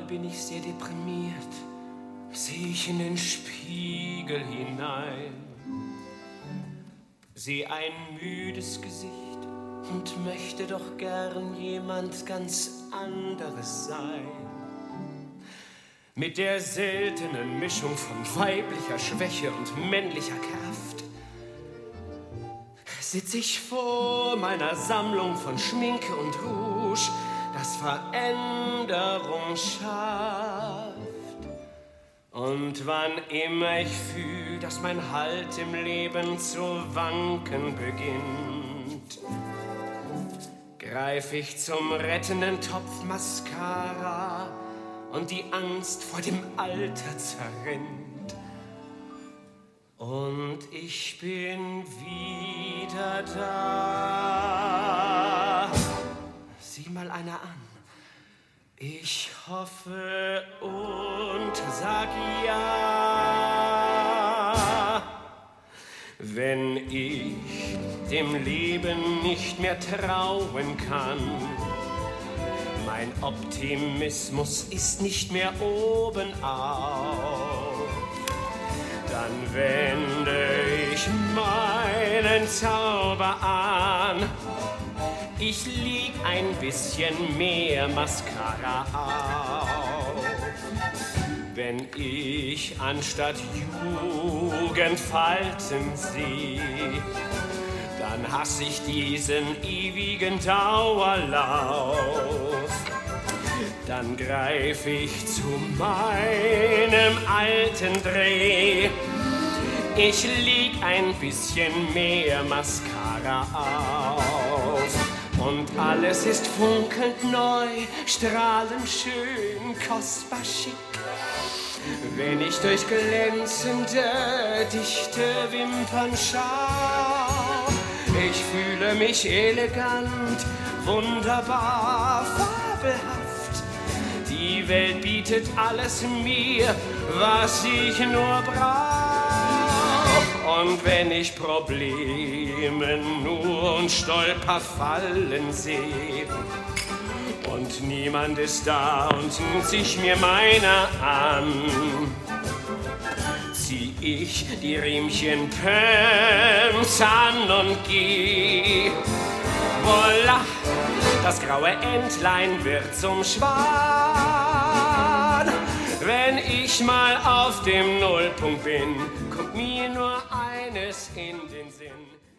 bin ich sehr deprimiert, sehe ich in den Spiegel hinein, sehe ein müdes Gesicht und möchte doch gern jemand ganz anderes sein. Mit der seltenen Mischung von weiblicher Schwäche und männlicher Kraft sitze ich vor meiner Sammlung von Schminke und Rouge, das Veränderung schafft. Und wann immer ich fühle, dass mein Halt im Leben zu wanken beginnt, greif ich zum rettenden Topf Mascara und die Angst vor dem Alter zerrinnt. Und ich bin wieder da. Sieh mal einer an. Ich hoffe und sag ja. Wenn ich dem Leben nicht mehr trauen kann, mein Optimismus ist nicht mehr oben auf, dann wende ich meinen Zauber an. Ich leg ein bisschen mehr Mascara auf. Wenn ich anstatt Jugend Falten sehe, dann hasse ich diesen ewigen Dauerlauf. Dann greif ich zu meinem alten Dreh. Ich leg ein bisschen mehr Mascara auf. Und alles ist funkelnd neu, strahlend schön, kostbar schick. Wenn ich durch glänzende, dichte Wimpern schau, ich fühle mich elegant, wunderbar, fabelhaft. Die Welt bietet alles mir, was ich nur brauch. Und wenn ich Probleme nur und Stolper fallen sehe, und niemand ist da und nimmt sich mir meiner an, zieh ich die Riemchen Pumps an und geh. Voila, das graue Entlein wird zum Schwan. Wenn ich mal auf dem Nullpunkt bin, kommt mir nur eines in den Sinn.